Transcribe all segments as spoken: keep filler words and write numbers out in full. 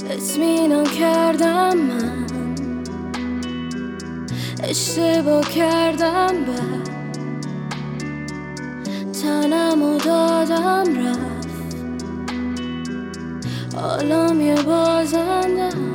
اطمینان کردم من، اشتباه کردم بعد تنمو دادم رفت، حالم یه بازندم.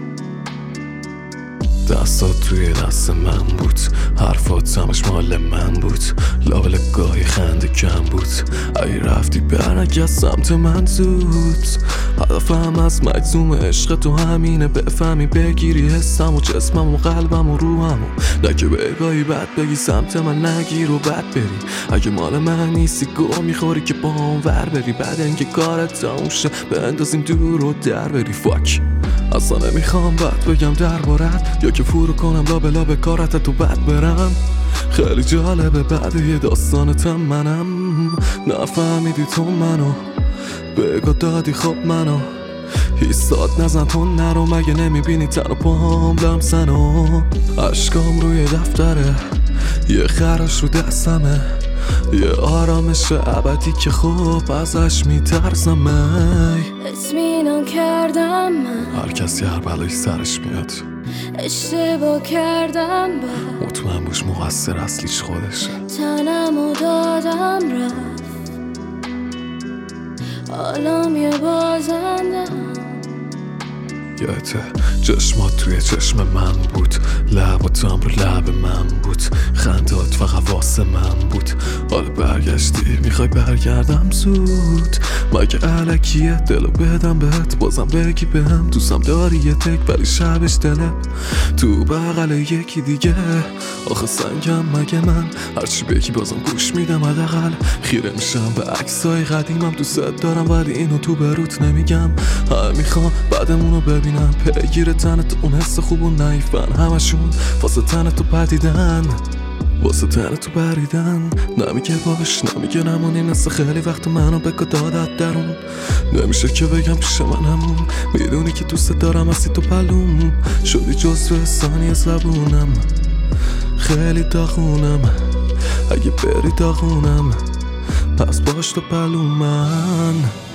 دستات توی دست من بود، حرفات همش مال من بود، لابل گاهی خنده کم بود. اگه رفتی برنگرد سمت من زود، هدفم از مجزوم عشق تو همینه، بفهمی بگیری حسم و جسمم و قلبم و روحم و نه که بگاهی بد بگی سمت من نگیر و بد بری. اگه مال من نیستی گو میخوری که با هم ور بری، بعد اینکه کارت تموم شه بندازیم دور و در بری. فاک اصلا نمیخوام بد بگم دربارت، یا که فرو کنم لابه لابه کارت تو بد برم. خیلی جالبه بعد یه داستانتم منم، نفهمیدی تو منو، بگو دادی خب منو، ایستاد نزن تو نرو، مگه نمیبینی تن و پاهم لمسنو. عشقام روی دفتره، یه خراش رو دستمه، یه آرامش ابدی که خوب ازش میترسم. اطمینان کردم من، هر کسی هر بلایی سرش میاد، اشتباه کردم بعد مطمئن باش مقصر اصلیش خودشه. تنمو دادم رفت، حالم یه بازندم. یادته چشمات توی چشم من بود، لباتم رو لب من بود، خندات فقط واسه من بود. حالا برگشتی میخوای برگردم زود، مگه علکیه دلو بدم بهت بازم بگی بهم دوستم داری یه تک ولی شبش دلم تو بغل یکی دیگه. آخه سنگم مگه من، هرچی بگی بازم گوش میدم، حداقل خیره میشم به عکسای قدیمم. دوست دارم ولی اینو تو بروت نمیگم، هم میخوام بعدمونو ببینم، پیگیر تنت اون حس خوب و نایفن، همشون واسه تنت تو پدیدن، واسه تنت تو بریدن. نمیگه باش نمیگه نمونی، مثل خیلی وقت منو بگو دادت درون، نمیشه که بگم پیش من همون، میدونی که دوست دارم هستی تو پلوم، شدی جزو ثانی زبونم، خیلی داغونم، اگه بری داغونم پس باش تو پلوم من.